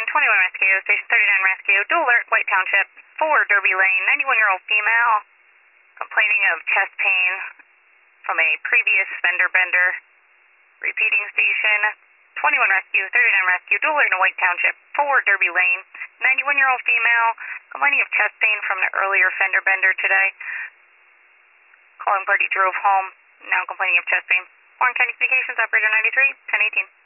21 Rescue, Station 39 Rescue, Dual Alert, White Township, 4 Derby Lane, 91-year-old female, complaining of chest pain from a previous fender bender. Repeating station, 21 Rescue, 39 Rescue, Dual Alert in White Township, 4 Derby Lane, 91-year-old female, complaining of chest pain from the earlier fender bender today. Calling party drove home, now complaining of chest pain. Warren County Communications, Operator 93, 1018.